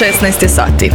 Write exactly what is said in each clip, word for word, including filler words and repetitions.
šesnaest je sati.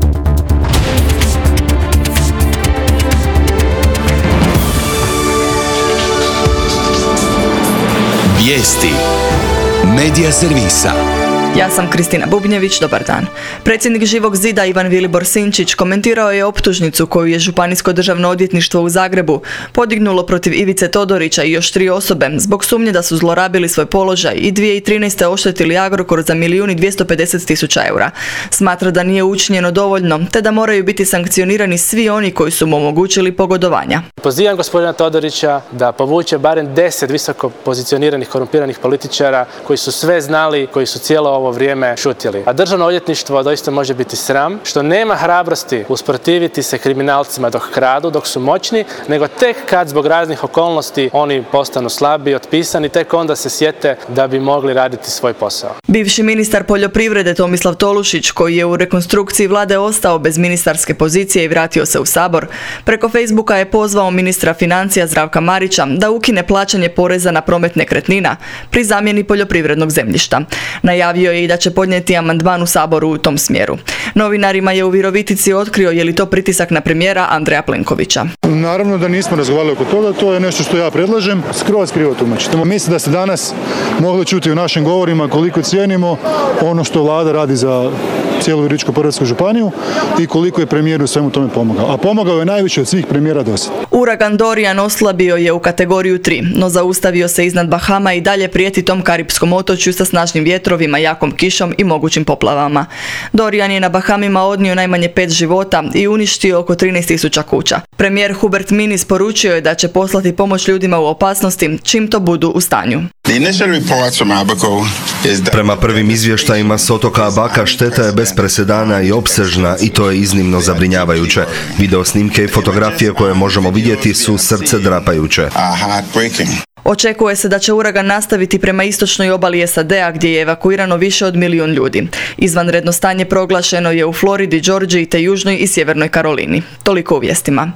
Vijesti Medija servisa. Ja sam Kristina Bubnjević, dobar dan. Predsjednik Živog zida Ivan Vilibor Sinčić komentirao je optužnicu koju je Županijsko državno odvjetništvo u Zagrebu podignulo protiv Ivice Todorića i još tri osobe zbog sumnje da su zlorabili svoj položaj i dvije tisuće trinaeste. oštetili Agrokor za milijun i dvjesto pedeset tisuća eura. Smatra da nije učinjeno dovoljno, te da moraju biti sankcionirani svi oni koji su mu omogućili pogodovanja. Pozivam gospodina Todorića da povuče barem deset visoko pozicioniranih korumpiranih političara koji su sve znali, koji su cijelo ovo vrijeme šutjeli. A državno odvjetništvo doista može biti sram što nema hrabrosti usprotiviti se kriminalcima dok kradu, dok su moćni, nego tek kad zbog raznih okolnosti oni postanu slabi, otpisani, tek onda se sjete da bi mogli raditi svoj posao. Bivši ministar poljoprivrede Tomislav Tolušić, koji je u rekonstrukciji vlade ostao bez ministarske pozicije i vratio se u Sabor, preko Facebooka je pozvao ministra financija Zdravka Marića da ukine plaćanje poreza na promet nekretnina pri zamjeni poljoprivrednog zemljišta. Najavio je i da će podnijeti amandman u Saboru u tom smjeru. Novinarima je u Virovitici otkrio je li to pritisak na premijera Andreja Plenkovića. Naravno da nismo razgovarali oko toga, to je nešto što ja predlažem, skroz krivo tumačite. Mislim da ste danas mogli čuti u našim govorima koliko cijenimo ono što vlada radi za cijelu Virovitičko-podravsku županiju i koliko je premijer u svemu tome pomogao. A pomogao je najviše od svih premijera do sada. Uragan Dorian oslabio je u kategoriju tri, no zaustavio se iznad Bahama i dalje prijeti tom karipskom otočju sa snažnim vjetrovima, jakom kišom i mogućim poplavama. Dorian je na Bahamima odnio najmanje pet života i uništio oko trinaest tisuća kuća. Premijer Hubert Minnis poručio je da će poslati pomoć ljudima u opasnosti čim to budu u stanju. Prema prvim izvještajima s otoka Abaka šteta je bez presedana i opsežna i to je iznimno zabrinjavajuće. Video snimke i fotografije koje možemo vidjeti su srce drapajuće. Očekuje se da će uragan nastaviti prema istočnoj obali S A D-a gdje je evakuirano više od milijun ljudi. Izvanredno stanje proglašeno je u Floridi, Georgiji te Južnoj i Sjevernoj Karolini. Toliko u vijestima.